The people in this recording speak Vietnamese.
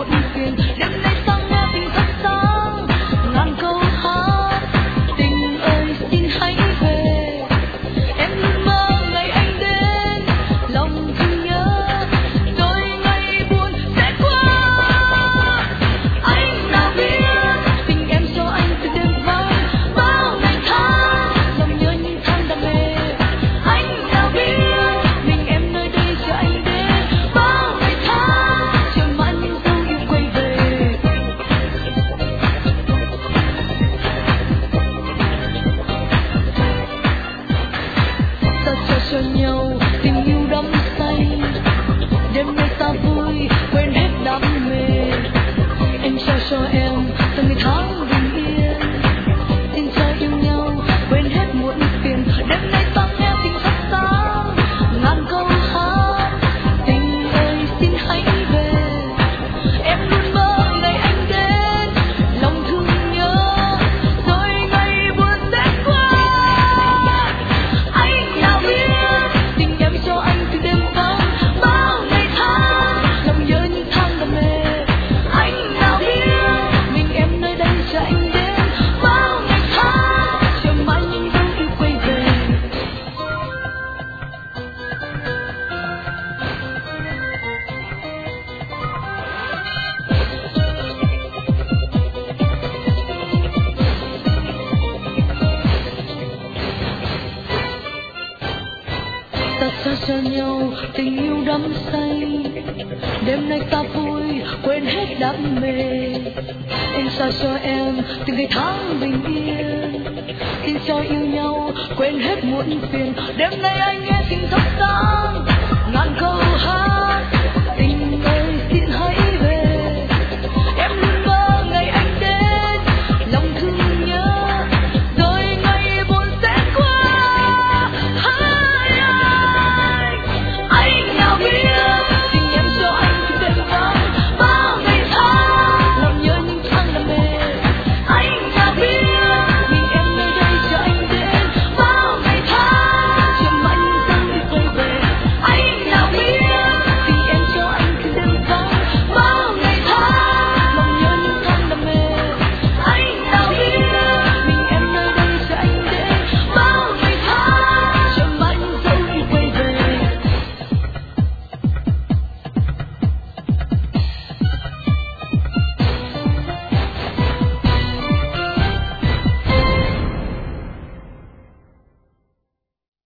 muộn phiền. Đêm nay sáng nghe tình thắp sáng ngàn câu hát. Tình ơi xin hãy về, em luôn mơ ngày anh đến, lòng thương nhớ rồi ngày buồn sẽ qua. Anh nào biết tình em cho anh từ đêm vắng bao ngày tháng, lòng nhớ những tháng đam mê. Anh nào biết mình em nơi đây chờ anh đến bao ngày tháng, chờ mãi những dấu yêu quay về. Ta cho nhau tình yêu đắm say, đêm nay ta vui quên hết đam mê. Anh trao cho em từng ngày tháng bình yên, xin cho yêu nhau quên hết muộn phiền. Đêm nay ta nghe tình thắp sáng ngàn câu hát. Tình ơi xin hãy về, em luôn mơ ngày anh đến, lòng thương nhớ rồi ngày buồn sẽ qua. Anh nào biết tình em cho anh từ đêm vắng bao ngày tháng, lòng nhớ những tháng đam mê. Anh nào biết mình em nơi đây chờ anh đến bao ngày tháng, chờ mãi những dấu yêu quay về. Ta cho nhau tình yêu đắm say, đêm nay ta vui quên hết đam mê. Anh trao cho em từng ngày tháng bình yên, xin cho yêu nhau quên hết muộn phiền. Đêm nay anh nghe tình thắp sáng ngàn câu hát.